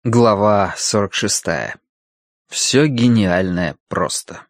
Глава 46. Все гениальное просто.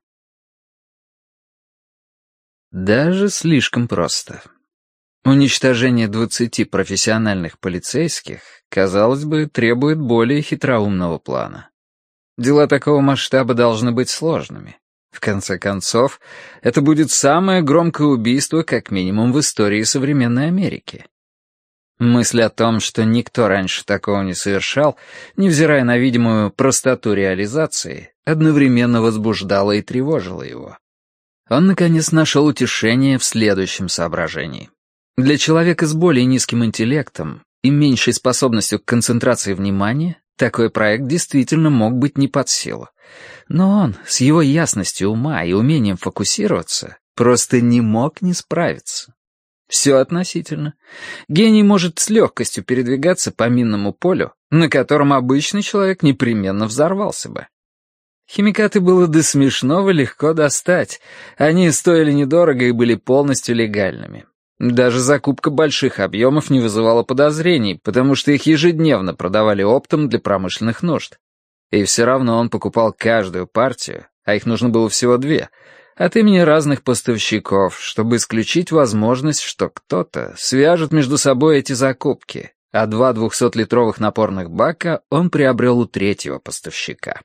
Даже слишком просто. Уничтожение 20 профессиональных полицейских, казалось бы, требует более хитроумного плана. Дела такого масштаба должны быть сложными. В конце концов, это будет самое громкое убийство, как минимум, в истории современной Америки. Мысль о том, что никто раньше такого не совершал, невзирая на видимую простоту реализации, одновременно возбуждала и тревожила его. Он, наконец, нашел утешение в следующем соображении. Для человека с более низким интеллектом и меньшей способностью к концентрации внимания такой проект действительно мог быть не под силу. Но он, с его ясностью ума и умением фокусироваться, просто не мог не справиться. Все относительно. Гений может с легкостью передвигаться по минному полю, на котором обычный человек непременно взорвался бы. Химикаты было до смешного легко достать. Они стоили недорого и были полностью легальными. Даже закупка больших объемов не вызывала подозрений, потому что их ежедневно продавали оптом для промышленных нужд. И все равно он покупал каждую партию, а их нужно было всего 2, от имени разных поставщиков, чтобы исключить возможность, что кто-то свяжет между собой эти закупки, а 2 200-литровых напорных бака он приобрел у 3-го поставщика.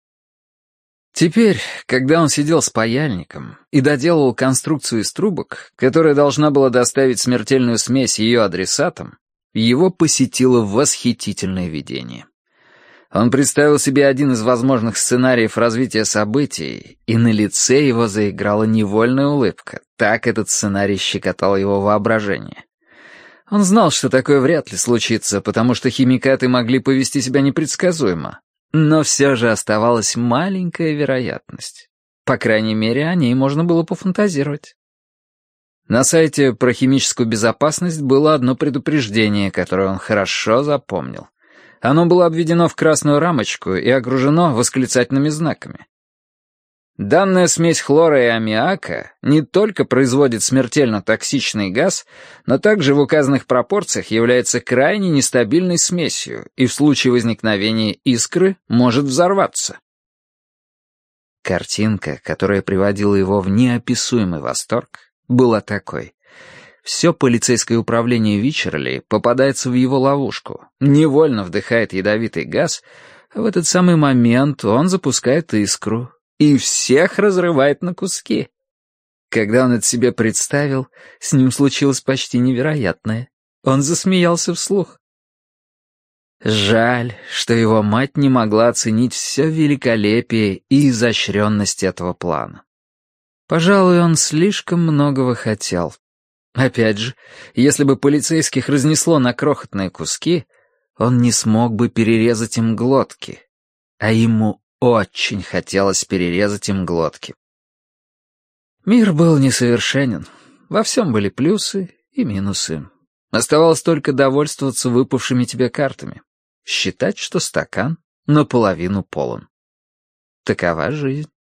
Теперь, когда он сидел с паяльником и доделывал конструкцию из трубок, которая должна была доставить смертельную смесь ее адресатам, его посетило восхитительное видение. Он представил себе один из возможных сценариев развития событий, и на лице его заиграла невольная улыбка. Так этот сценарий щекотал его воображение. Он знал, что такое вряд ли случится, потому что химикаты могли повести себя непредсказуемо. Но все же оставалась маленькая вероятность. По крайней мере, о ней можно было пофантазировать. На сайте про химическую безопасность было одно предупреждение, которое он хорошо запомнил. Оно было обведено в красную рамочку и окружено восклицательными знаками. Данная смесь хлора и аммиака не только производит смертельно токсичный газ, но также в указанных пропорциях является крайне нестабильной смесью и в случае возникновения искры может взорваться. Картинка, которая приводила его в неописуемый восторг, была такой. Все полицейское управление Вичерли попадается в его ловушку, невольно вдыхает ядовитый газ, а в этот самый момент он запускает искру и всех разрывает на куски. Когда он это себе представил, с ним случилось почти невероятное. Он засмеялся вслух. Жаль, что его мать не могла оценить все великолепие и изощренность этого плана. Пожалуй, он слишком многого хотел. Опять же, если бы полицейских разнесло на крохотные куски, он не смог бы перерезать им глотки. А ему очень хотелось перерезать им глотки. Мир был несовершенен. Во всем были плюсы и минусы. Оставалось только довольствоваться выпавшими тебе картами. Считать, что стакан наполовину полон. Такова жизнь.